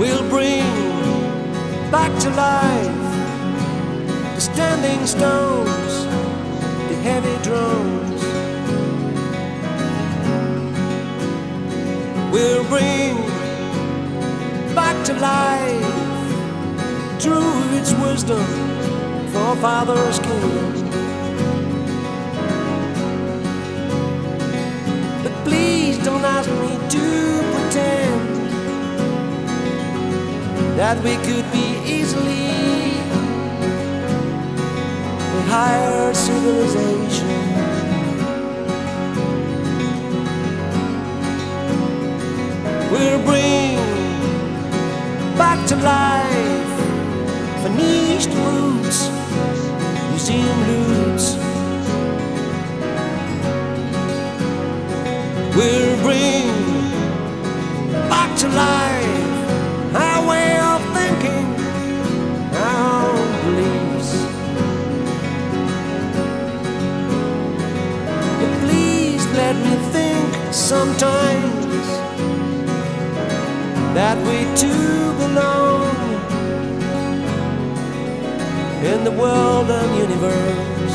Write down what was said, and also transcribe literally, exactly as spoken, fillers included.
We'll bring back to life the standing stones, the heavy drones. We'll bring back to life Druid's wisdom for Father's kingdom. But please don't ask me to pretend that we could be easily a higher civilization. We'll bring back to life Phoenician roots, museum roots. We'll bring back to life our way of thinking, our own beliefs. But please let me think sometimes that we too belong in the world and universe.